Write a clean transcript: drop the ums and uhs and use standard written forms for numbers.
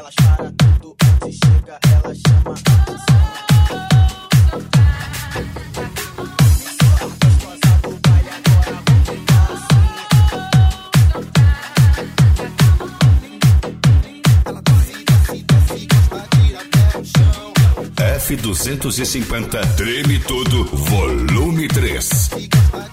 elas para tudo onde chega, ela chama atenção. F250 treme tudo, volume 3.